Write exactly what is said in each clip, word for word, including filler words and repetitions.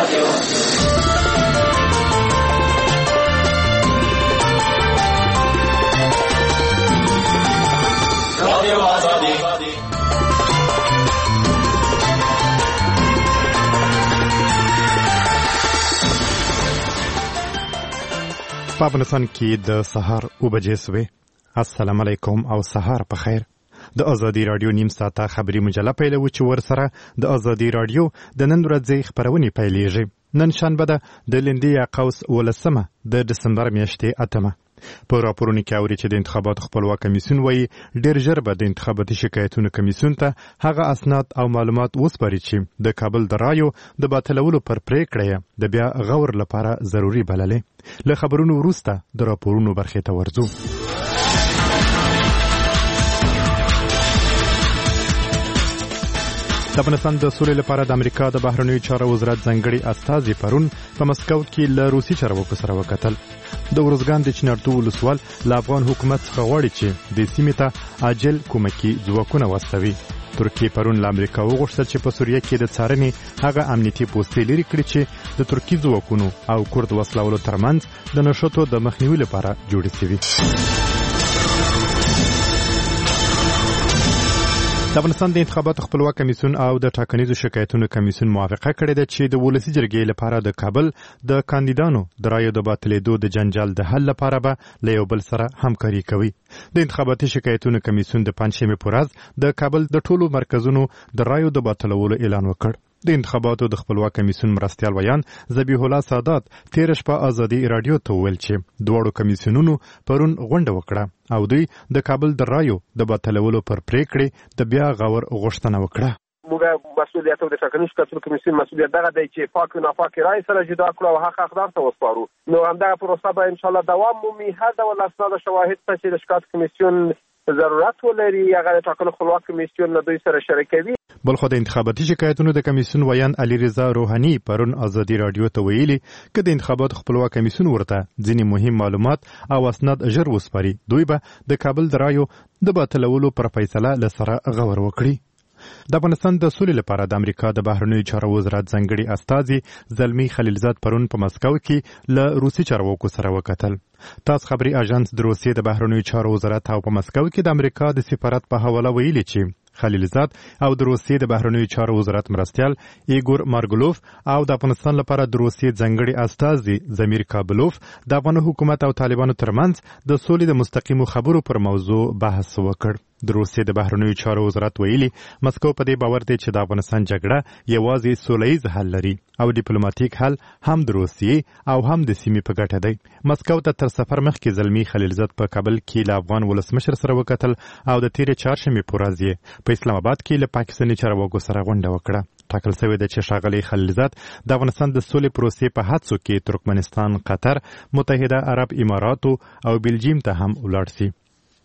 په افغانستان کې د سهار اوه بجې سوې. السلام علیکم او سهار په خیر. د ازادي رادیو نیم ساعته خبري مجله پیلوي چې ورسره د ازادي رادیو د نن ورځې خبرونه پیلېږي. نن شنبه ده د لندې یا قوس ولسمه د دسمبر میاشتې اتمه. په راپورونو کې اوري چې د انتخاباتو خپلواک کمیسیون وایي ډېر ژر به د انتخاباتي شکایتونو کمیسیون ته هغه اسناد او معلومات وسپاري چې د کابل د رایو د باطلولو پر پریکړه د بیا غور لپاره ضروري بللې. له خبرونو وروسته د راپورونو برخې ته ورځو. د افغانستان د سولې لپاره د امریکا د بهرنیو چارو وزارت ځانګړي استازي پرون په مسکو کې له روسي چارواکو سره وکتل. د ورزګان د چنارتو ولسوال له افغان حکومت څخه غواړي چې د سیمې ته عاجل کومکي ځواکونه واستوي. ترکیه پرون له امریکا وغوښتل چې په سوریه کې د څارنې هغه امنیتي پوستې لري کړي چې د ترکي ځواکونو او کورد وسلوالو ترمنځ د نښتو د مخنیوي لپاره جوړې شوي. د افغانستان د انتخاباتو خپلواک کمیسیون او د ټاکنیزو شکایتونو کمیسیون موافقه کړې ده چې د ولسي جرګې لپاره د کابل د کاندیدانو د رایو د باطلېدو د جنجال د حل لپاره به له یو بل سره همکاري کوي. د انتخاباتي شکایتونو کمیسیون د پنځشنبې په ورځ د کابل د ټولو مرکزونو د رایو د باطلولو اعلان وکړ. د انتخاباتو د خپلواک کمیسیون مرستیال ویان ذبیح الله سادات تیر شپه ازادي رادیو ته ویل چې دواړو کمیسیونونو پرون غونډه وکړه او دوی د کابل د رایو د باطلولو پر پریکړې د بیا غور غوښتنه وکړه. موږ مسؤلیت او د ټاکنیز شکایتونو کمیسیون مسؤلیت دغه دی چې پاک او ناپاک رای سره جدا کړو او حق حقدار ته وسپارو. نو همدغه پروسه به ان شاء الله دوام مومي. هر ډول اسناد شواهد ته چې د شکایت کمیسیون ضرورت ولري هغه د ټاکنو خپلواک کمیسیون له دوی سره شریکوي. بلخو د انتخاباتي شکایتونو د کمیسیون ویان علي رضا روحاني پرون ازادي رادیو ته ویلي چې د انتخاباتو خپلواک کمیسیون ورته ځینې مهم معلومات او اسناد ژر وسپاري. دوی به د کابل د رایو د باطلولو پر فیصله له سره غور وکړي. د افغانستان د سولې لپاره د امریکا د بهرنیو چارو وزارت ځانګړي استازي زلمی خلیلزاد پرون په مسکو کې له روسي چارواکو سره وکتل. تاس خبري اژانس د روسیې د بهرنیو چارو وزارت او په مسکو کې د امریکا د سفارت په حواله ویلي چې خلیلزاد او د روسیې د بهرنیو چارو وزارت مرستیال ایګور مارګولوف او د افغانستان لپاره د روسیې ځانګړي استازي زمیر کابلوف د افغان حکومت او طالبانو ترمنځ د سولې د مستقیمو خبرو پر موضوع بحث وکړ. د روسیې د بهرنیو چارو وزارت ویلي مسکو په دې باور دی چې د افغانستان جګړه یوازې سولهییز حل لري او ډیپلوماټیک حل هم د روسیې او هم د سیمې په ګټه دی. مسکو ته تر سفر مخکې زلمی خلیلزاد په کابل کې له افغان ولسمشر سره وکتل او د تیرې چهارشنبې په ورځ یې په اسلام آباد کې له پاکستاني چارواکو سره غونډه وکړه. ټاکل شوې ده چې ښاغلی خلیلزاد د افغانستان د سولې پروسې په هڅو کې ترکمنستان، قطر، متحده عرب اماراتو او بلجیم ته هم ولاړ شي.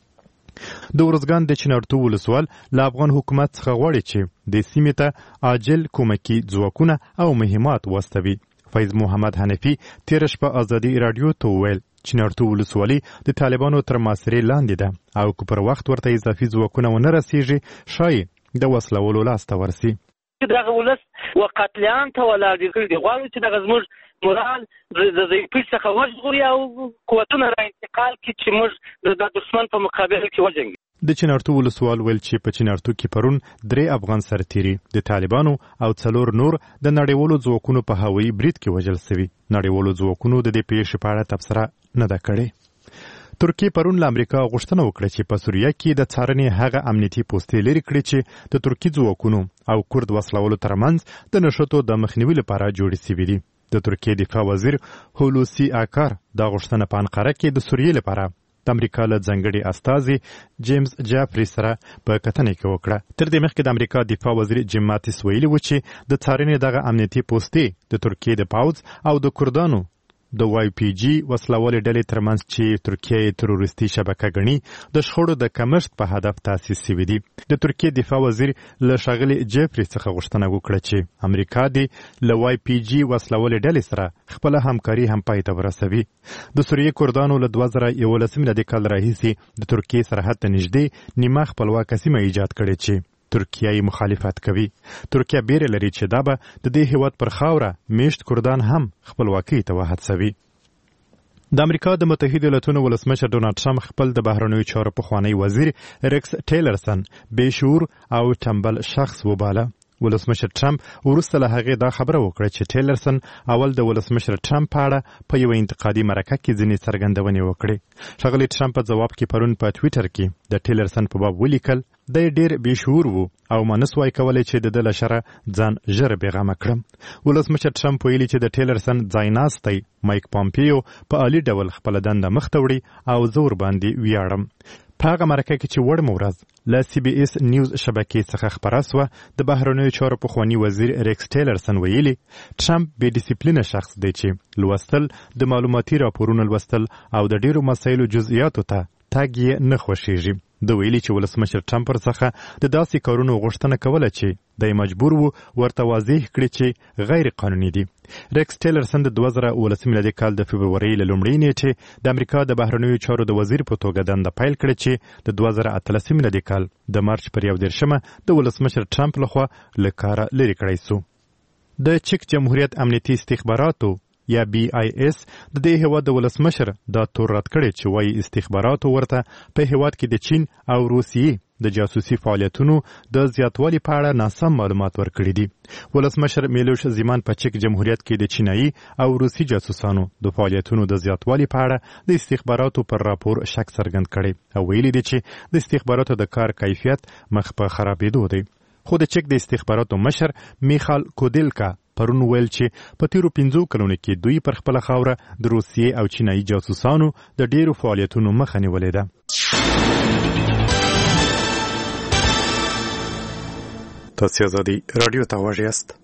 د ورزګان د چنارتو ولسوال له افغان حکومت څخه غواړي چې د سیمې ته عاجل کومکي ځواکونه او مهمات واستوي. فیض محمد حنفي تیر شپه ازادي رادیو ته وویل چنارتو ولسوالي د طالبانو تر محاصرې لاندې ده او که پر وخت ورته اضافي ځواکونه ونه رسیږي شاید د وسلولو لاسته ورسي. دغه ولس وقتلیان ته ولاړ دي غواړي چې دغه زموږ مورال د ضعیفۍ څخه وژغوري او قوتونه را انتقال کړي چې موږ د دښمن په مقابل کې وجنګو. د چنارتو ولسوال ویل چې په چنارتو کې پرون درې افغان سرتیري د طالبانو او څلور نور د نړیوالو ځواکونو په هوایي برید کې وژل شوي. نړیوالو ځواکونو د دې پیښې په اړه تبصره نه ده کړې. ترکیه پرون له امریکا غوښتنه وکړه چې په سوریه کې د څارنې هغه امنیتي پوستې لري کړي چې د ترکي ځواکونو او کورد وسلوالو ترمنځ د نښتو د مخنیوي لپاره جوړې شوي دي. د ترکیې دفاع وزیر هولوسی آکار دا غوښتنه په انقره کې د سوریې لپاره د امریکا له ځانګړي استازي جیمز جافري سره په کتنې کې وکړه. تر دې مخکې د امریکا دفاع وزیر جیم ماتیس ویلي و چې د څارنې دغه امنیتي پوستې د ترکیې د پوځ او د کردانو د واي پی جي وسلوالې ډلې ترمنځ چې ترکیه تروریستي شبکه ګڼي د شخړو د کمښت په هدف تاسیس شوي دي. د ترکیې دفاع وزیر له ښاغلي جیفري څخه غوښتنه وکړه چې امریکا دې له واي پی جي وسلوالې ډلې سره خپله همکاري هم پای ته ورسوي. د سوریې کردانو له دوه زره یولسم میلادي کال راهیسې د ترکیې سرحد ته نږدې نیمه خپلواکه سیمه ایجاد کړې چې ترکیه مخالفت کوي. ترکیه بیره لري چې دا به د دې هیواد پر خاوره میشت کردان هم خپلواکۍ ته وهڅوي. د امریکا د متحده ایالاتونو ولسمشر ډونالد ټرمپ خپل د بهرنیو چارو پخوانی وزیر ریکس ټیلرسن بېشعور او ټمبل شخص وباله. ولسمشر ټرمپ وروسته له هغې دا خبره وکړه چې ټیلرسن اول د ولسمشر ټرمپ په اړه په یوه انتقادي مرکه کې ځینې څرګندونې وکړې. ښاغلي ټرمپ په ځواب کې پرون په ټویټر کې د ټیلرسن په باب ولیکل دی ډېر بېشعور و او ما نسوای کولی چې د ده له شره ځان ژر بېغمه کړم. ولسمشر ټرمپ ویلي چې د ټیلرسن ځایناستی مایک پامپیو په عالي ډول خپله دنده مخته وړي او زه ورباندې ویاړم. په هغه مرکه کې چې وړمه ورځ له سی بي اس نیوز شبکې څخه خپره سوه د بهرنیو چارو پخواني وزیر ریکس ټیلرسن ویلي ټرمپ بې ډیسپلینه شخص دی چې لوستل د معلوماتي راپورونو لوستل او د ډیرو مسایلو جزئیاتو ته تګ یې نه خوښیږي. د ویلي چې ولسمشر ټرمپ څخه د داسې کارونو غوښتنه کوله چې دی مجبور و ورته واضح کړي چې غیر قانوني دي. ریکس ټیلرسن د دوه زره اوولس میلادي کال د فبرورۍ له لومړۍ نیټې د امریکا د بهرنیو چارو د وزیر په توګه دنده پیل کړې چې د دوه زره اتلس میلادي کال د مارچ پر یو دېرشمه د ولسمشر ټرمپ لخوا له کاره لرې کړی سو. د چک جمهوریت امنیتي استخباراتو یا بی آی اس د دې هیواد د ولسمشر دا تور رد کړی چې وایي استخباراتو ورته په هیواد کې د چین او روسیې د جاسوسي فعالیتونو د زیاتوالي په اړه ناسم معلومات ورکړي دي. ولسمشر میلوش زیمان په چک جمهوریت کې د چینایي او روسي جاسوسانو د فعالیتونو د زیاتوالي په اړه د استخباراتو پر راپور شک څرګند کړي او ویلي دي چې د استخباراتو د کار کیفیت مخ په خرابېدو دی. خو د چک د استخباراتو مشر میخال کودیلکا پرون ویل چې په تیرو پنځو کلونو کې دوی پر خپله خاوره د روسیې او چینایي جاسوسانو د ډیرو فعالیتونو مخه نیولې ده. تاسو آزادي رادیو ته غوږ یاست.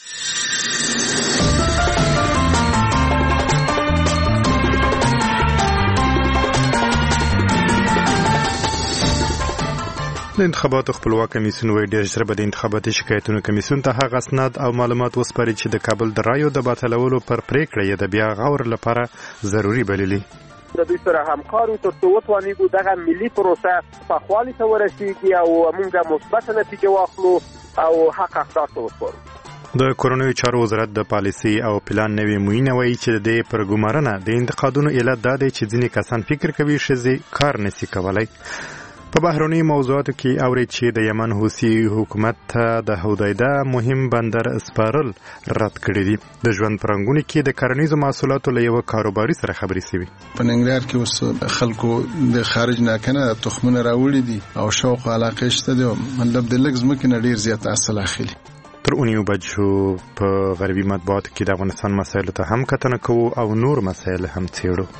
د انتخاباتو خپلواک کمیسیون وایي ډېر ژر به د انتخاباتي شکایتونو کمیسیون ته هغه اسناد او معلومات وسپاري چې د کابل د رایو د باطلولو پر پریکړه یې د بیا غور لپاره ضروري بللي. د دوی سره همکارو تر څو وتوانېږو دغه ملي پروسه پخوالي ته ورسېږي او موږ مثبته نتیجه واخلو او حق اقدار ته وسپارو. د کورنیو چارو وزارت د پالیسي او پلان نوې موینه وایي چې د دې پر ګمارنه د انتقادونو علت دا دی چې ځینې کسان فکر کوي ښځې کار نشي کولی. په بهرنیو موضوعاتو کې اورید چې د یمن حوثي حکومت ته د حدیده مهم بندر سپارل رد کړی دي. د ژوند په رنګونو کې د کرنیزو محصولاتو له یوه کاروباري سره خبرې شوي. په ننګرهار کې اوس خلکو د خارج نه کنه تخمونه راوړي دي او شوق او علاقه شته دي، مطلب د لږ ځمکې نه ډېر زیات حاصل اخلي. تر اونیو بجو په غربي مطبوعاتو کې د افغانستان مسایلو ته هم کتنه کوو او نور مسایل هم څېړو.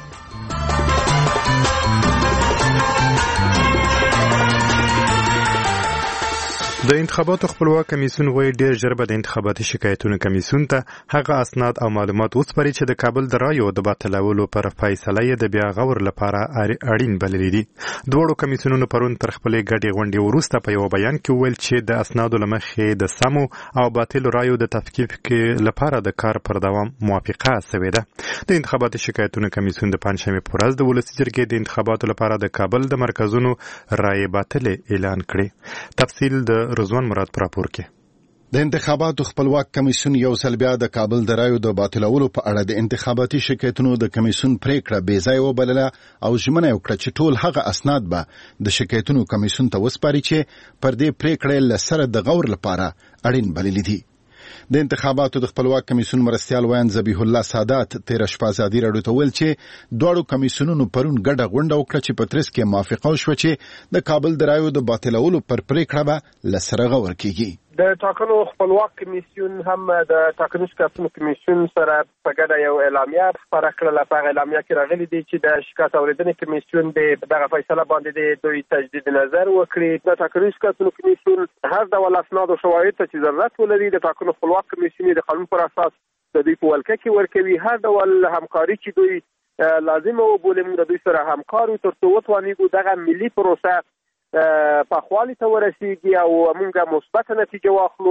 د انتخاباتو خپلواک کمیسیون وایي ډېر ژر به د انتخاباتي شکایتونو کمیسیون ته هغه اسناد او معلومات وسپاري چې د کابل د رایو د باطلولو پر فیصله یې د بیا غور لپاره اړین بللي دي. دواړو کمیسیونونو پرون تر خپلې ګډې غونډې وروسته په یو بیان کې وویل چې د اسنادو له مخې د سمو او باطلو رایو د تفکیک لپاره د کار پر دوام موافقه شوې ده. د انتخاباتي شکایتونو کمیسیون د پنجشنبې په ورځ د ولسي جرګې د انتخاباتو لپاره د کابل د مرکزونو رایې باطلې اعلان کړې. تفصیل د رضوان مراد پر راپور کې. د انتخاباتو خپلواک کمیسیون یو ځل بیا د کابل د رایو د باطلولو په اړه د انتخاباتي شکایتونو د کمیسیون پریکړه بې ځایه وبلله او ژمنه وکړه چې ټول هغه اسناد به د شکایتونو کمیسیون ته وسپاري چې پر دې پریکړې له سره د غور لپاره اړین بللي دي. د انتخاباتو د خپلواک کمیسیون مرستیال ویان ذبیح الله سادات تیر شپه ازادي راډیو ته ویل چې دواړو کمیسیونونو پرون ګډه غونډه وکړه چې په ترڅ کې موافقه وشوه چې د کابل د رایو د باطلولو پر پریکړه به له سره غور کیږي. د ټاکنو خپلواک کمیسیون هم د ټاکنو شکایتونو کمیسیون سره په ګډه یو اعلامیه خپره کړله. په هغه اعلامیه کې راغلي دي چې د شکایت اورېدنې کمیسیون د دغه فیصله باندې دوی تجدید نظر وکړي. د ټاکنو شکایتونو کمیسیون هر ډول اسناد او شواهد ته چې ضرورت ولري د ټاکنو خپلواک کمیسیون د قانون پر اساس د دوی په ولکه کې ورکوي. هر ډول همکاري چې دوی لازمه وبولي موږ د دوی سره همکارو تر څو وتوانېږو دغه ملي پروسه پخوالي ته ورسېږي او موږ مثبته نتیجه واخلو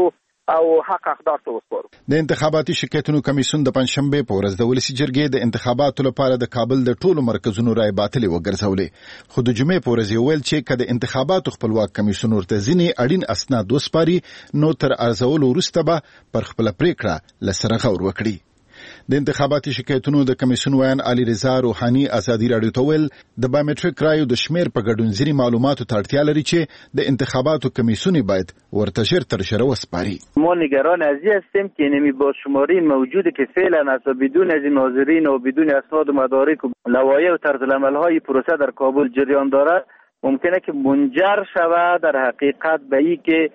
او حق حقدار ته وسپارو. د انتخاباتي شکایتونو کمیسیون د پنځشنبه په ورځ د ولسی جرګې د انتخاباتو لپاره د کابل د ټولو مرکزونو رای باطل وګرځولې، خو د جمعې په ورځ ویل چې کله انتخاباتو خپلواک کمیسیون ورته ځینې اړین اسناد وسپاري نو تر ارزولو وروسته به پر خپل پریکړه لسره غور وکړي. د انتخاباتي شکایتونو د کمیسیون ویان علي رضا روحاني ازادي رادیو ته ویل د بایومټریک رایو د شمیر په ګډون ځینې معلوماتو ته اړتیا لري چې د انتخاباتو کمیسیون باید ورته ژر تر ژره وسپاري. ما نگران از این هستیم که نمی بازشماری موجوده که فعلا از بدون از ناظرین و بدون اسناد و مدارک و لوایح و طرز العمل‌های پروسه در کابل جریان دارد ممکنه که منجر شود در حقیقت به این که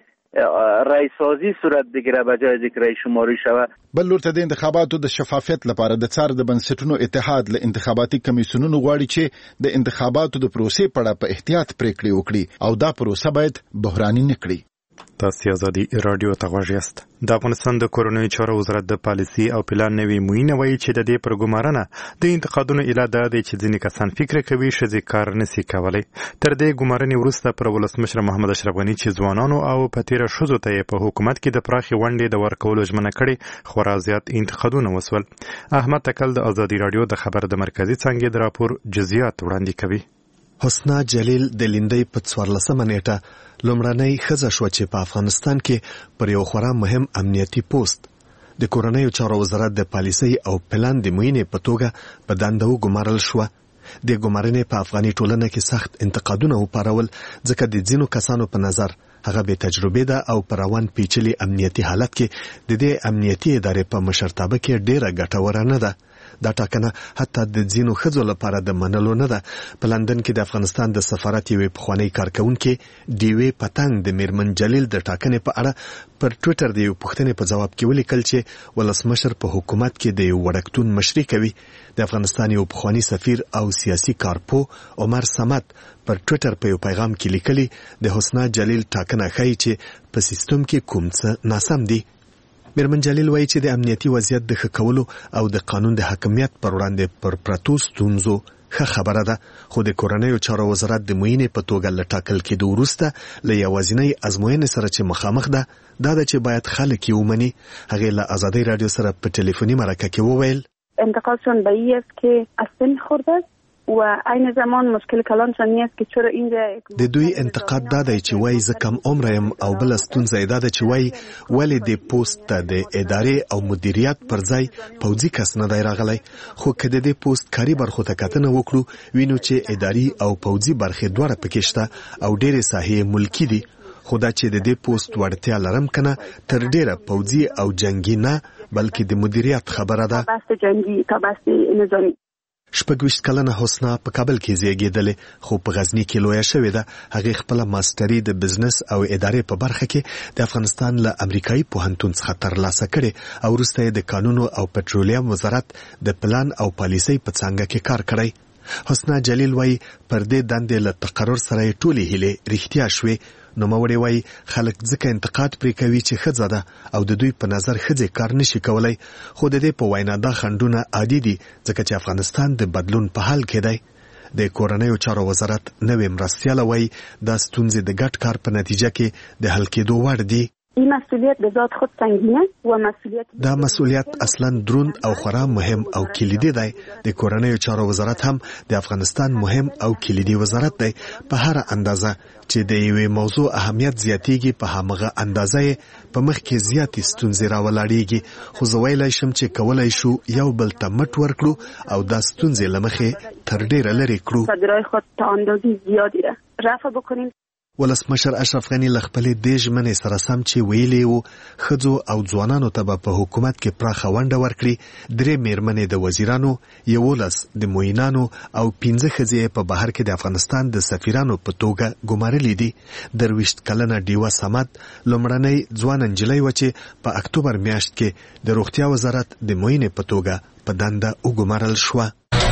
رای سازی صورت بگیره به جای ذکر رای شماری شود. بل لورته د انتخاباتو د شفافیت لپاره د څار د بنسټونو اتحاد له انتخاباتي کمیسیونونو غواړي چې د انتخاباتو د پروسې په اړه په احتیاط پریکړې وکړي او دا پروسه باید بحراني نه کړي. تاسو ازادي رادیو ته غواړئ. د افغانستان د کورونی چارو وزارت د پالیسي او پلان نوي موینه وایي چې د دې پروګرامانه د انتقادونو اله ده چې ځینې کسان فکر کوي چې کار نسی کولای. تر دې ګمارنې وروسته پر ولسمشر محمد اشرف غنی چې ځوانانو او پتیره شوزو ته په حکومت کې د پراخي ونډې د ورکولو ژمنه کړې خورا زیات انتقادونه وسول. احمد تکل د ازادي رادیو د خبر د مرکزی څنګه د راپور جزئیات وړاندې کوي. حسنا جلیل د لیندۍ په څوارلسمه نیټه لومړنۍ ښځه شوه چې په افغانستان کې پر یو خورا مهم امنیتي پوسټ د کورنیو چارو وزارت د پالیسۍ او پلان د موینې په توګه په دنده وګمارل شوه. د ګمارنې په افغاني ټولنه کې سخت انتقادونه وپارول ځکه د ځینو کسانو په نظر هغه به تجربه ده او پر روان پیچلي امنیتي حالت کې د دې امنیتي ادارې په مشرتابه کې ډیره ګټوره نه ده. دا ټاکنه حتی د ځینو ښځو لپاره د منلو نه ده. په لندن کې د افغانستان د سفارت یوې پخوانۍ کارکونکې ډیوې پتنګ د میرمن جلیل د ټاکنې په اړه پر ټویټر د یو پوښتنې په ځواب کې ولیکل چې ولسمشر په حکومت کې د یو وړکتون مشري کوي. د افغانستان یو پخواني سفیر او سیاسي کارپو عمر صمد پر ټویټر په یو پیغام کې لیکلي د حسنا جلیل ټاکنه ښیي چې په سیستم کې کوم څه ناسم دي. میرمن جلیل وایي چې د امنیتي وضعیت د ښه کولو او د قانون د حاکمیت پر وړاندې پر پرتو ستونزو ښه خبره ده، خو د کورنیو چارو وزارت د موینې په توګه له ټاکل کېدو وروسته له یوازینۍ ازموینې سره چې مخامخ ده دا ده چې باید خلک یې ومني. هغې له ازادۍ رادیو سره په ټلیفوني مرکه کې وویل انتقادشون به این است که از سن خورده است و عین زمان مشکل کلانشان این است که چرا اینجا د دوی انتقاد دا دی چې وایي زه کم عمره یم او بله ستونزه یې دا ده چې وایي ولې د پوسټ ته د ادارې او مدیریت پر ځای پوځي کس نه دی راغلی. خو که د دې پوسټ کاري برخو ته کتنه وکړو وینو چې اداري او پوځي برخې دواړه پکې شته او ډېرې ساحې ملکي دي. خو دا چې د دې پوسټ وړتیا لرم کنه تر ډېره پوځي او جنگي نه بلکې د مدیریت خبره ده. بحث جنگی تا بحث نظامی. شپږویشت کلنه حسنا په کابل کې زیږېدلې خو په غزني کې لویه شوې ده. هغې خپله ماسټري د بزنس او ادارې په برخه کې د افغانستان له امریکایي پوهنتون څخه ترلاسه کړې او وروسته یې د کانونو او پټرولیم وزارت د پلان او پالیسۍ په څانګه کې کار کړی. حسنا جلیل وایي پر دې دندې له تقرر سره یې ټولې هیلې رښتیا شوې. نوموړې وایي خلک ځکه انتقاد پرې کوي چې ښځه ده او د دوی په نظر ښځې کار نشي کولی، خو د دې په وینا دا خنډونه عادي دي ځکه چې افغانستان د بدلون په حال کې دی. د کورنیو چارو وزارت نوې مرستیاله وایي دا ستونزې د ګډ کار په نتیجه کې د حل کېدو وړ دي. این مسئولیت به ذات خود سنگینه و مسئولیت دا مسئولیت اصلا دروند او خورا مهم او کلیدي دی. د کورنیو چارو وزارت هم د افغانستان مهم او کلیدي وزارت دی. په هر اندازه چې د یوې موضوع اهمیت زیاتیږي په همغه اندازه یې په مخ کې زیاتې ستونزې راولاړیږي. خو زه ویلی شم چې کولی شو یو بل ته مټ ورکړو او دا ستونزې له مخې تر ډیره لرې کړو. صدرای خود تا اندازې زیادی ده رفع بکنیم. ولسمشر اشرف غنی له خپلې دې ژمنې سره سم چې ویلي وو ښځو او ځوانانو ته به په حکومت کې پراخه ونډه ورکړي. درې میرمنې د وزیرانو، یولس د معینانو او پنځه ښځې په بهر کې د افغانستان د سفیرانو په توګه ګمارلې دي. درویشت کلنه ډیوه صمد لومړنۍ ځوان نجلۍ وه چې په اکتوبر میاشت کې د روغتیا وزارت د معینې په توګه په دنده وګمارل شوه.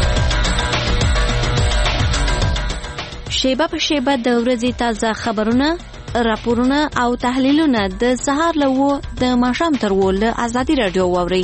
شیبه په شیبه د ورځې تازه خبرونه، راپورونه او تحلیلونه د سهار له وو د ماښام تر وو له ازادي رادیو واورئ.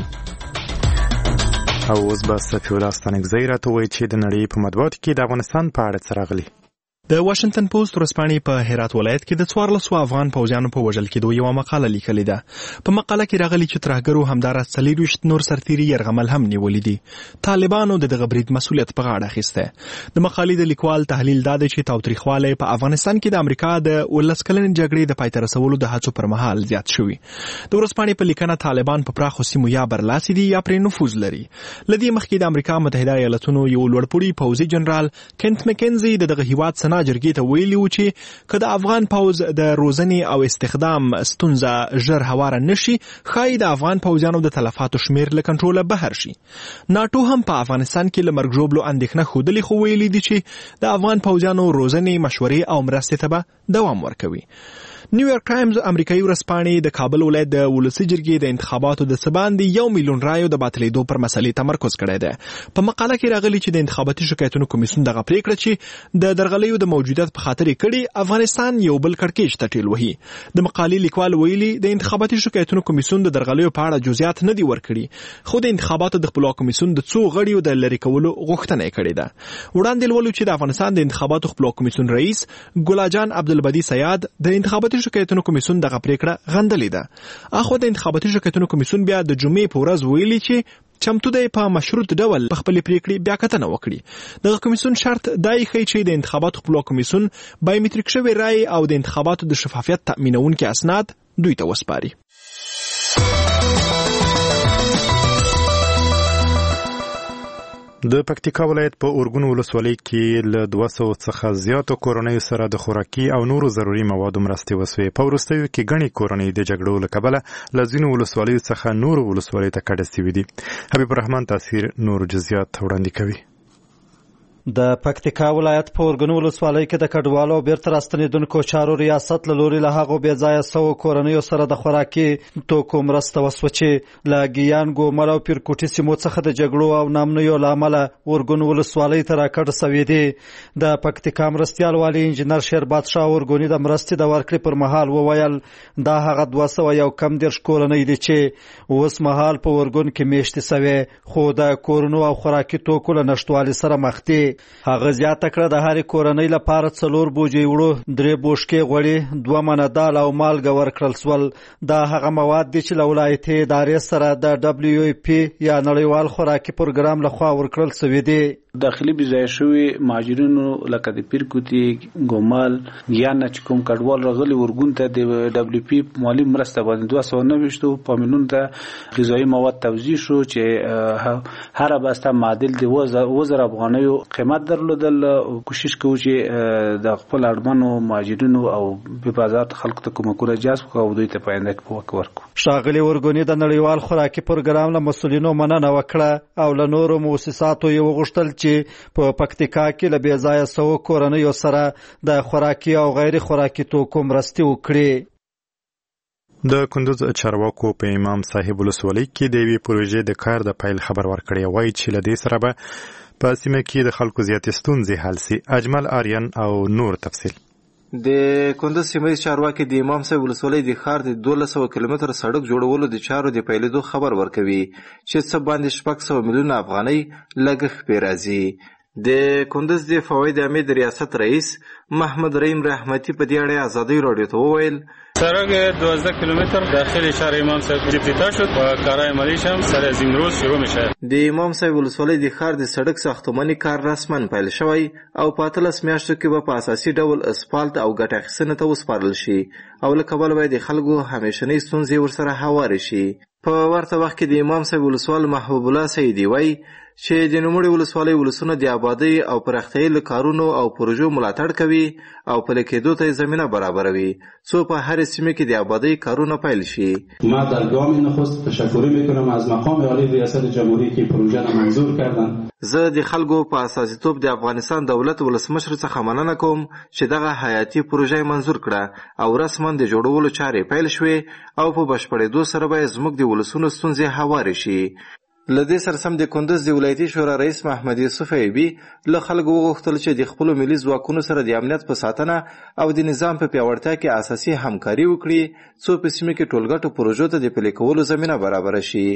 او اوس به صفي الله ستانکزی راته وایي چې د نړۍ په مطبوعاتو کې د افغانستان په اړه څه راغلي. د واشنگټن پوسټ ورځپاڼې په هرات ولایت کې د څوارلسو افغان پوځیانو په وژل کېدو یوه مقاله لیکلې ده. په مقاله کې راغلي چې ترهګرو همداراز څلېرویشت نور سرتیري یرغمل هم نیولي دي. طالبانو د دغه برید مسؤلیت په غاړه اخیستی. د مقالې د لیکوال تحلیل دا دی چې تاوتریخوالی په افغانستان کې د امریکا د ولس کلنې جګړې د پای ته رسولو د هڅو پر مهال زیات شوي. د ورځپاڼې په لیکنه طالبان په پراخو سیمو یا برلاسي دي یا پرې نفوذ لري. له دې مخکې د امریکا متحده ایالتونو یو لوړپوړي پوځي جنرال کنت مکنزي د دغه هیواد سنا جرګې ته ویلي و چې که د افغان پوځ د روزنې او استخدام ستونزه ژر هواره نشي، ښایي د افغان پوځیانو د تلفاتو شمیر له کنټروله بهر شي. ناټو هم په افغانستان کې له مرګ ژوبلو اندېښنه ښودلې، خو ویلي دي چې د افغان پوځیانو روزنې، مشورې او مرستې ته به دوام ورکوي. نیویارک ټایمز امریکایي ورځپاڼې د کابل ولایت د ولسي جرګې د انتخاباتو د څه باندې یو میلیون رایو د باطلېدو پر مسلې تمرکز کړی دی. په مقاله کې راغلي چې د انتخاباتي شکایتونو کمیسیون دغه پریکړه چې د درغلیو د موجودیت په خاطر کړي افغانستان یو بل کړکېچ ته ټېل وهي. د مقالې لیکوال ویلي د انتخاباتي شکایتونو کمیسیون د درغلیو په اړه جزئیات نه دي ورکړي، خو د انتخاباتو د خپلواک کمیسیون د څو غړیو د لرې کولو غوښتنه یې کړې ده. وړاندې لولو چې د افغانستان د انتخاباتو خپلواک کمیسیون رئیس ګلاجان عبدالبدی سیاد د انتخاباتي شکایتونو کمیسیون دغه پریکړه غندلې ده. اخو د انتخاباتي شرکتونو کمیسیون بیا د جمعې په ورځ ویلي چې چمتو دی په مشروط ډول په خپلې پریکړې بیا کتنه وکړي. دغه کمیسیون شرط دا یې ښیي چې د انتخاباتو خپلواک کمیسیون بایومټریک شوې رایې او د انتخاباتو د شفافیت تأمینونکي اسناد دوی ته وسپاري. د پکتیکا ولایت په اورګون ولسوالۍ کې له دوه سوو څخه زیاتو کورنیو سره د خوراکي او نورو ضروري موادو مرستې وسوې. په وروستیو کې ګڼې کورنۍ د جګړو له کبله له ځینو ولسوالیو څخه نورو ولسوالیو ته کډه سوي دي. حبیب الرحمن تاثیر نور جزئیات وړاندې کوي. د پکتیکا ولایت په اورګون ولسوالۍ کې د کډوالو او بیرته راستنېدونکو چارو ریاست له لوري له هغو بې ځایه سوو کورنیو سره د خوراکي توکو مرسته وسوه چې له ګیان، ګومل او پیرکوټي سیمو څخه د جګړو او نامنیو له امله اورګون ولسوالۍ ته راکډه سوي دي. د پکتیکا مرستیال والي انجینر شیرباد شاه اورګوني د مرستې د ورکړې پر مهال وویل دا هغه دوه سوه یو کم دېرش کورنۍ دي چې اوس مهال په اورګون کې میشتې سوې، خو د کورونو او خوراکي توکو له نشتوالي سره مخ دي. هغه زیاته کړه د هرې کورنۍ لپاره څلور بوجۍ وړو، درې بوشکې غوړي، دوه منه دال او مالګه ورکړل سول. دا هغه مواد دي چې له ولایتي ادارې سره د ډبلیو ای پی یا نړیوال خوراکي پروګرام لخوا ورکړل سوي دي. داخلي بې ځایه شوي مهاجرینو لکه د پیرکوټي، ګومل، ګیان نه چې کوم کډوال راغلي اورګون ته د ډبلیو پی مالي مرسته باندې دوه سوه نهویشتو فامیلونو ته غذایي مواد توزیع شو چې هره بسته معادل د اووه زره افغانیو قیمت درلودل. کوشش کوو چې د خپل اړمنو مهاجرینو او بېبازار خلکو ته کومکونه جذب کړو او دوی ته په آینده کې په وکه ورکړو. ښاغلي اورګوني د نړیوال خوراکي پروګرام له مسؤلینو مننه وکړه او له نورو مؤسساتو یې وغوښتل چې په پکتیکا کې له بې ځایه سوو کورنیو سره د خوراکي او غیر خوراکي توکو مرستې وکړي. د کندوز چارواکو په امام صاحب ولسوالۍ کې د یوې پروژې د کار د پیل خبر ورکړی. وایي چې له دې سره به په سیمه کې د خلکو زیاتې ستونزې حل سي. اجمل آریان او نور تفصیل. د کندوز سیمه چارواکي د امام صاحب ولسوالۍ د ښار د دولس سوه کیلومتر سړک جوړولو د چارو د پیلېدو خبر ورکوي چې څه باندې شپږ سوه میلیونه افغانۍ لګښت پرې راځي. د کندوز د فواید عامې د ریاست رئیس محمد رحیم رحمتي په دې اړه ازادي راډیو ته وویل سرک دوازده کیلومتر داخل شهر امام صاحب افتتاح شد و کارهای عملیش هم سر از امروز شروع میشه. د امام صاحب ولسوالۍ د ښار د سړک ساختماني کار رسما پیل شوی او په اتلس میاشتو کې به په اساسي ډول اسفالت او ګټه اخیستنې ته وسپارل شي او له کبله به د خلکو همیشنۍ ستونزې ورسره هوارې شي. په ورته وخت کې د امام صاحب ولسوال محبوب الله سیدي وایي چې د نوموړې ولسوالۍ ولسونه د آبادۍ او پراختیایي له کارونو او پروژو ملاتړ کوي او پلي کېدو ته یې زمینه برابروي څو په هرې سیمه کې د آبادۍ کارونه پیل شي. ما در گام نخست تشکر میکنم از مقام عالی ریاست جمهوری که پروژه را منظور کردن. زه د خلکو په اساسیتوب د افغانستان دولت ولسمشر څخه مننه کوم چې دغه حیاتي پروژه منظور کړه او رسما د جوړولو چارې پیل شوې او په بشپړېدو سره به زموږ د ولسونو ستونزې هوارې شي. له دې سره سم د کندوز د ولایتي شورا رئیس محمد یوسف ایبي له خلکو وغوښتل چې د خپلو ملي ځواکونو سره د امنیت په ساتنه او د نظام په پیاوړتیا کې اساسي همکاري وکړي څو په سیمه کې ټولګټو پروژو ته د پلي کولو زمینه برابره شي.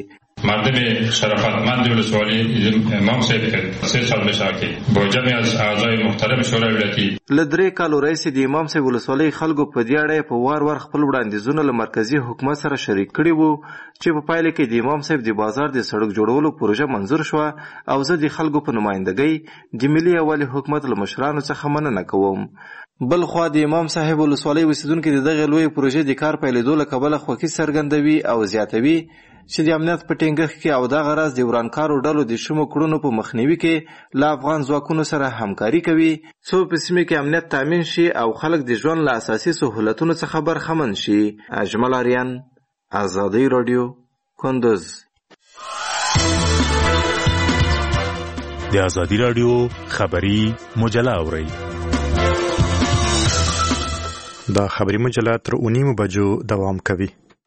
مردم شرافتمند ولسوالی امام صاحب سه سال مشاکل با جمعی از اعضای محترم شورای ولایتي له درې کالو راهیسې د امام صاحب ولسوالۍ خلکو په دې اړه په وار وار خپل وړاندیزونه له مرکزي حکومت سره شریک کړي وو چې په پایله کې د امام صاحب د بازار د سړک جوړولو پروژه منظور شوه او زه د خلکو په نمایندګۍ د ملي یووالي حکومت له مشرانو څخه مننه کوم. بل خوا د امام صاحب ولسوالۍ اوسیدونکي د دغه لوی پروژې د کار پیلېدو له کبله خوښي څرګندوي او زیاتوي چې د امنیت په ټینګښت کې او دغه راز د ورانکارو ډلو د شومو کړنو په مخنیوي کې له افغان ځواکونو سره همکاري کوي څو په سیمه کې امنیت تامین شي او خلک د ژوند له اساسي سهولتونو څخه برخمن شي. اجمل آریان، آزادی رادیو، کندوز. د آزادی رادیو خبری مجله اورئ. دا خبری مجله تر اونیمو بجو دوام کوي.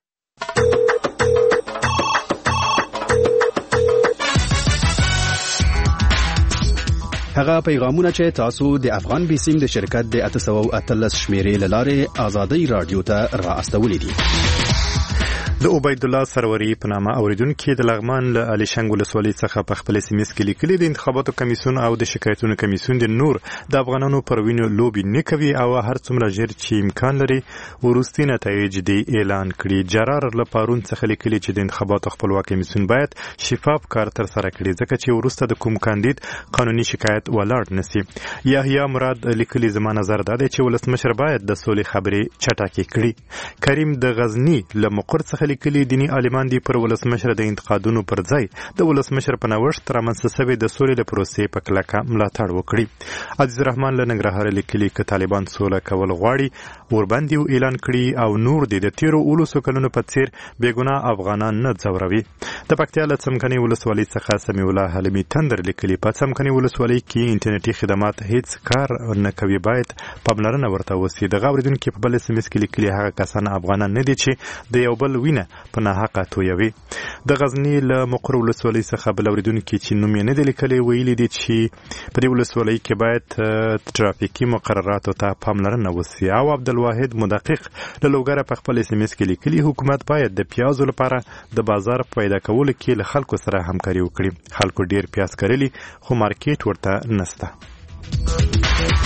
هغه پیغامونه چې تاسو د افغان بیسیم د شرکت د اته سوه او اتلس شمیرې له لارې آزادۍ رادیو ته را استولې دي. د عبید الله سروري په نامه اوریدونکو د لغمان له علي شنګ ولسوالۍ څخه په خپل سیمه کې لیکلي د انتخاباتو کمیسیون او د شکایتونو کمیسیون د نور د افغانانو پر وینو لوبي نه کوي او هر څومره ژر چې امکان لري ورستي نتایج دی اعلان کړي. جرار له پارون څخه لیکلي چې د انتخاباتو خپلواک کمیسیون باید شفاف کار تر سره کړي ځکه چې ورسته د کوم کاندید قانوني شکایت ولاړ نسی. یحیی مراد لیکلي زما نظر دا دی چې ولسمشر باید د سولې خبرې چټکې کړي. کریم د غزنی له مقر څخه لیکلي دینی عالمان دي پر ولسمشر د انتقادونو پر ځای د ولسمشر په نوښت رامنځته شوی د سولې د پروسې په کلکه ملاتړ وکړي. عزیز الرحمن له ننګرهار لیکلي چې طالبان سوله کول غواړي ورباندې اعلان کړي او نور د تیرو اولسو کلونو په څیر بیګناه افغانان نه ځوروي. د پکتیا له څمکني ولسوالۍ څخه سمیع الله حلمي تندر لیکلي په څمکني ولسوالۍ کې انټرنیټي خدمات هیڅ کار نه کوي باید پاملرنه ورته وشي. د غوړیدونکو په بل سیمه کې لیکلي هغه کسان افغانان نه دي چې د یو بل وینه په ناحقه تویوي. د غزنی له مقر ولسوالۍ څخه بل اوریدونکو چې نوم یې نه دی لیکلی ویلي دي چې په دې ولسوالۍ کې باید ترافیکي مقرراتو ته پاملرنه وشي. او عبدالواحد مدقق له لوګره په خپل سیمه کې لیکلي حکومت باید د پیازو لپاره د بازار پیدا کولو کې له خلکو سره همکاري وکړي. خلکو ډیر پیاز کرلی خو مارکیټ ورته نشته.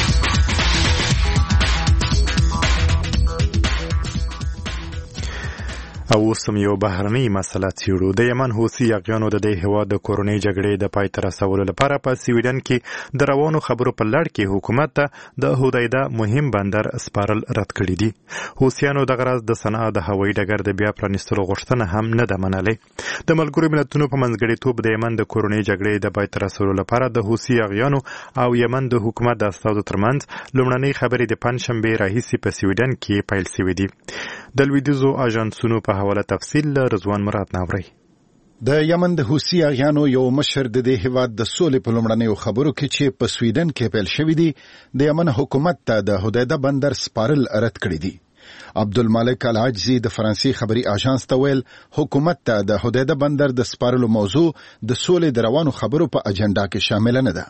او اوس یو بهرنۍ مسله څیړو. د یمن حوثي یاغیانو د دې هېواد د کورنۍ جګړې د پای ته رسولو لپاره په سویډن کې د روانو خبرو په لړ کې حکومت ته د هودیده مهم بندر سپارل رد کړي دي. حوثیانو دغه راز د صنعا د هوایي ډګر د بیا پرانیستلو غوښتنه هم نه ده منلې. د ملګرو ملتونو په منځګړیتوب د یمن د کورنۍ جګړې د پای ته رسولو لپاره د حوثي یاغیانو او یمن د حکومت د استازو ترمنځ لومړنۍ خبرې د پنجشنبې راهیسې په سویډن کې پیل شوې دي. د لویدیځو اژانسونو په حواله تفصیل رضوان مراد ناوري. د یمن د حوثي یاغیانو یو مشر د دې هیواد د سولې په لومړنیو خبرو کې چې په سویډن کې پیل شوې دي د یمن حکومت ته د هودیده بندر سپارل رد کړی دي. عبدالمالک العجزي د فرانسې خبري اژانس ته ویل حکومت ته د هودیده بندر د سپارلو موضوع د سولې د روانو خبرو په اجنډا کې شامل نه ده.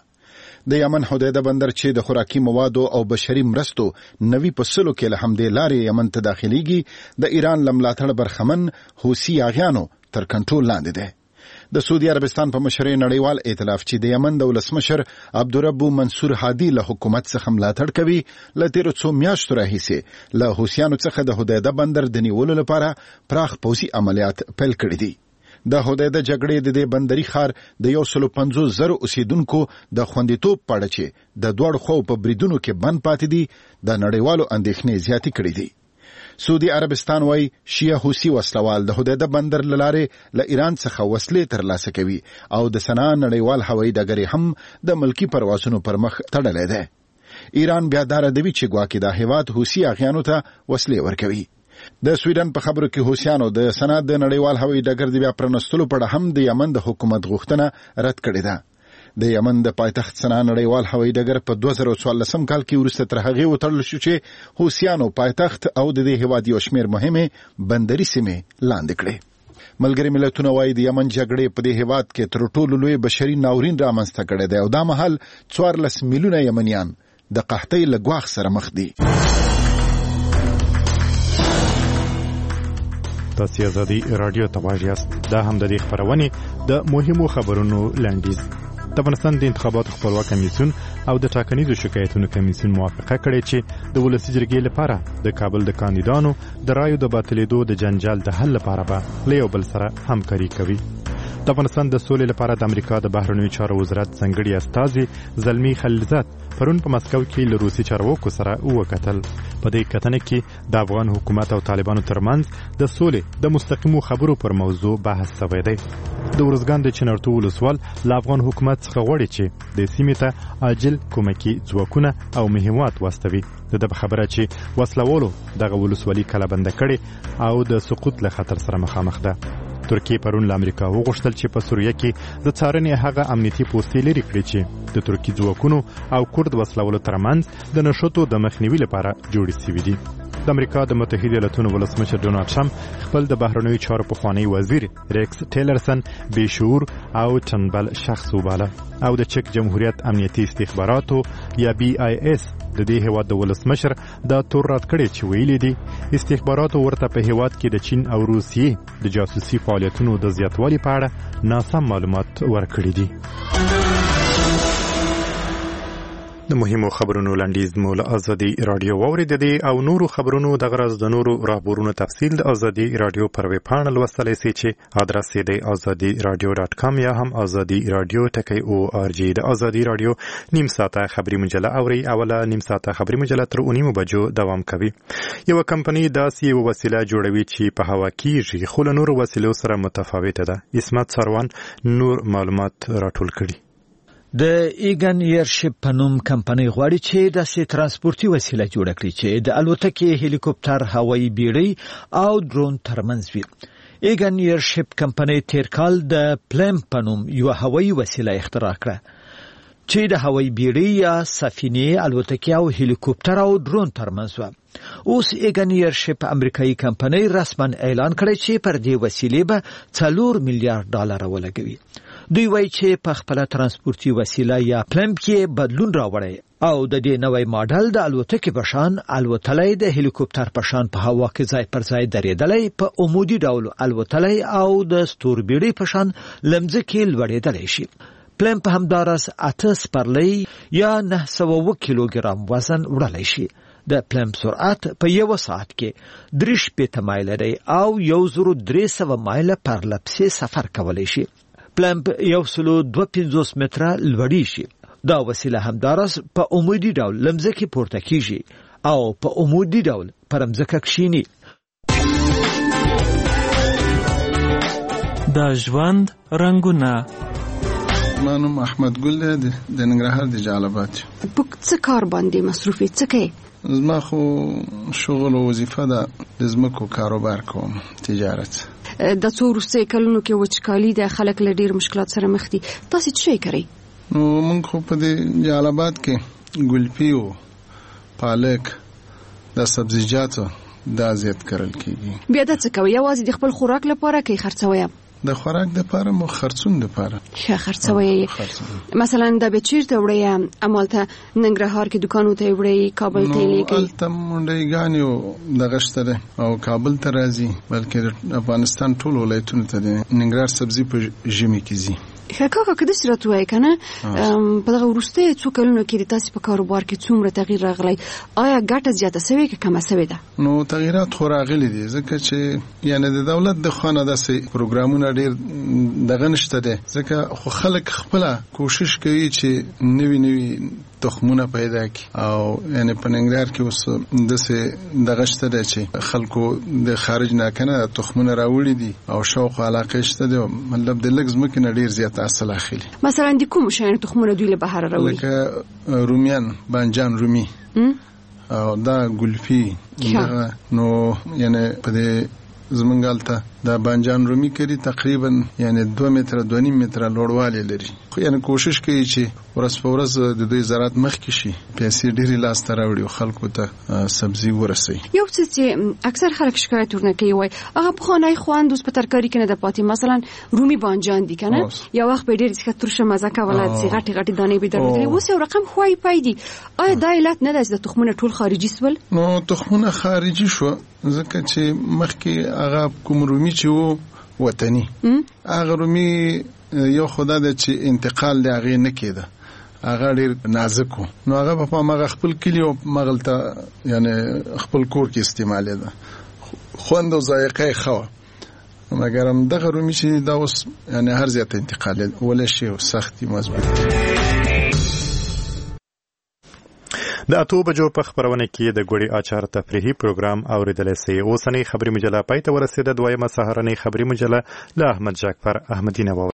د یمن هودیده بندر چې د خوراکي موادو او بشري مرستو نوي پسلو کې له همدې لارې یمن ته داخليږي د ایران لملاتړ برخمن حوثي یاغیانو تر کنټرول لاندې ده. د سعودي عربستان په مشرۍ نړیوال ائتلاف چې د یمن د ولسمشر عبدالرب منصور هادي له حکومت څخه ملاتړ کوي له تیرو څو میاشتو راهیسې له حوثیانو څخه د هودیده بندر د نیولو لپاره پراخ پوځي عملیات پیل کړي دي. د هودیده جګړې د دې بندري ښار د یو سلو پنځوس زرو اوسیدونکو د خوندیتوب په اړه چې د دواړو خواو په بریدونو کې بند پاتې دي د نړیوالو اندېښنې زیاتې کړې دي. سعودي عربستان وايي شیعه حوثي وسلوال د هودیده بندر له لارې له ایران څخه وسلې ترلاسه کوي او د صنعا نړیوال هوایي ډګر هم د ملکی پروازونو پر مخ تړلی دی. ایران بیا دا ردوي چې ګواکې دا هیواد حوثي یاغیانو ته وسلې ورکوي. د سویډن په خبرو کې حوثیانو د صنعا د نړیوال هوایي ډګر د بیا پرانستلو په اړه هم د یمن د حکومت غوښتنه رد کړې ده. د یمن د پایتخت صنعا نړیوال هوایي ډګر په دوه زره څوارلسم کال کې وروسته تر هغې وتړل شو چې حوثیانو پایتخت او د دې هیواد یو شمېر مهمې بندري سیمې لاندې کړې. ملګري ملتونه وايي د یمن جګړې په دې هیواد کې تر ټولو لوی بشري ناورین رامنځته کړی دی او دا مهال څوارلس میلیونه یمنیان د قحطۍ له ګواښ سره مخ دي. تاسو ازادي رادیو ته واژیاست. دا هم د دې خبرونه د مهمو خبرونو لاندیز. د افغانستان د انتخاباتو خپلواک کمیسیون او د ټاکنیزو شکایتونو کمیسیون موافقه کړې چې د ولسي جرګې لپاره د کابل د کاندیدانو د رایو د باطلېدو د جنجال د حل لپاره به له یو بل سره همکاري کوي. د افغانستان د سولې لپاره د امریکا د بهرنیو چارو وزارت ځانګړي استازي زلمی خلیلزاد پرون په مسکو کې له روسي چارواکو سره وکتل. په دې کتنه کې د افغان حکومت او طالبانو ترمنځ د سولې د مستقیمو خبرو پر موضوع بحث شوی دی. د ورزګان د چنارتو ولسوال له افغان حکومت څخه غواړي چې د سیمې ته عاجل کومکي ځواکونه او مهمات واستوي. د دغه خبره چې وسلوالو دغه ولسوالي کلابنده کړي او د سقوط له خطر سره مخامخ ده. ترکیه پرون له امریکا وغوښتل چې په سوریه کې د څارنې هغه امنیتي پوستې لري کړي چې د ترکی ځواکونو او کورد وسلوالو ترمنځ د نشټو د مخنیوي لپاره جوړې شوې دي. د امریکا د متحده ایالاتونو ولسمشر ډونالد ټرمپ خپل د بهرنیو چارو پخوانی وزیر ریکس ټیلرسن بشعور او ټنبل شخص وباله او د چک جمهوریت امنیتي استخباراتو یا بي آی اس د دې هیواد د ولسمشر د تور رات کړي چې ویلي دي استخباراتو ورته په هیواد کې د چین او روسیې د جاسوسي فعالیتونو د زیاتوالي په اړه ناسم معلومات ورکړي دي. د مهمو خبرونو لاندیز مول ازادي رادیو واوریدې او نورو خبرونو د غرض د نورو راپورونو تفصیل د ازادي رادیو پر ویب پاڼه لوستلای شئ چې ادرس یې د ازادي رادیو ډاټ کام یا هم ازادي رادیو ټکی او ار جی. د ازادي رادیو نیم ساعته خبري مجله اوري اوله نیم ساعته خبري مجله تر اونیمو بجو دوام کوي. یو کمپنی داسې یو وسیله جوړوي چې په هوا کېږي خو له نورو وسیلو سره متفاوته ده. اسمت سروان نور معلومات راټول کړي. د ایګن ایرشپ په نوم کمپنۍ غواړي چې داسې ترانسپورتي وسیله جوړه کړي چې د الوتکې، هلیکوپټر، هوایي بیړۍ او درون ترمنځ وي. ایګن ایرشپ کمپنۍ تیر کال د پلم په نوم یو هوایي وسیله اختراع کړه چې د هوایي بیړۍ یا سفینې، الوتکې او هلیکوپټر او درون ترمنځ و. اوس ایګن ایرشپ امریکایي کمپنۍ رسما اعلان کړی چې پر دې وسیلې به څلور میلیارډ ډالر ولګوي. دوی وایي چې په خپل ترانسپورتي وسیله یا پلم کې بدلون راوړي او د دې نوې ماډل د الوتکې په شان الوتلای، د هلیکوپټر په شان په هوا کې ځای پر ځای درېدلای، په عمودي ډول الوتلای او د ستوربیړۍ په شان لمځکې لوړېدلی شي. پلم په همدارس اته سپرلی یا نه سوه اووه کیلوګرام وزن وړلی شي. د پلم سرعت په یو ساعت کې درې شپېته مایله دی او یو زرو درې سوه مایله پر لپسې سفر کولی شي. پلم یو سلو دوه پنځوس متره لوړی شي. دا وسیله همدارس په عمودي ډول لمځکې پورته کیږي او په عمودي ډول پر مځکه کښیني. د ژوند رنګونه. ما نوم احمد ګل دی، د ننګرهار د جلالاباد. په څه کار باندې مصروف یې؟ څه کوي؟ زما خو شغل او وظیفه ده د ځمکو کاروبار کوم، تجارت. د څو وروستیو کلونو کې وچکالي د خلک له ډېر مشکلات سره مخ دي. تاسې څه شی کوئ؟ نو موږ خو په دې جلالاباد کې ګلپي او پالک د سبزیجاتو دا زیات کرل کېږي. بیا دا څه کوئ؟ یوازې د خپل خوراک لپاره کوئ خرڅوئ؟ د خوراک لپاره مو خرڅون لپاره. ښه خرڅوئ. مثلا د به چیرته وړئ؟ امالته ننګرهار کې دکانو ته وړئ، کابل ته یې لیږئ؟ نو هلته منډیګانې او دغه شته دی او کابل ته راځي، بلکې د افغانستان ټول ولایتونو ته دی. ننګرهار سبزي په ژمي کې ځي. ښه کاکا که داسې راته ووایې که نه، په دغه وروستیو څو کلونو کې د تاسې په کاروبار کې څومره تغییر راغلی؟ آیا ګټه زیاته سوې که کمه سوې ده؟ نو تغییرات خو راغلي دي، ځکه چې یعنې د دولت د خوا نه داسې پروګرامونه ډېر دغه نشته دی، ځکه خو خلک خپله کوشش کوي چې نوي نوي تخمونه پیدا کړي او یعنې په ننګرهار کې اوس داسې دغه شته دی چې خلکو د خارج نه کنه تخمونه راوړي دي او شوق او علاقه شته دی، مطلب د لږ ځمکې نه ډېر زیات حاصل اخلي. مثلا د کوم شیانو تخمونه دوی له بهره راوړي؟ لکه رومیان، بانجان رومي او دا ګلفي. نو یعنې په دې زمونږ هلته دا بانجان رومي کړي تقریبا یعنی دو متره دو نیم متره لوړوالی لري. خو یعنی کوشش کوي چې ورځ په ورځ د دوی زراعت مخکې شي، پیسې ډېرې لاسته راوړي او خلکو ته سبزي ورسوي. یو څه چې اکثر خلک شکایت ورنه کوي وایي هغه پخوانی خوند اوس په ترکاري کې نه ده پاتې. مثلا رومي بانجان دي که نه، یو وخت به ډېرې ښه ترشه مزه کوله، داسې غټې غټې دانې به درلودلې، اوس یو رقم خوای پای دي. آیا دا علت نه ده چې د تخمونه ټول خارجي سول؟ نو تخمونه خارجي شو ځکه چې مخکې هغه کوم رومي چې وو وطني هغه رومي یو خدای د چې انتقال دی هغه نه کېده هغه ډیر نازک وو نو هغه په مغه خپل کلی او مغلته یعنی خپل کور کې استعمالېده خوند او ذائقه خو مګر هم دغه رومي چې دا اوس یعنی هر ځای ته انتقال ولې شي او سختي مضبوط د اتو بجو په خبرونه کې د ګوړې اچار تفریحي پروګرام اوریدل سي اوسنۍ خبري مجله پای ته ورسېده دویمه سهارنۍ خبري مجله له احمد جعفر احمدی نه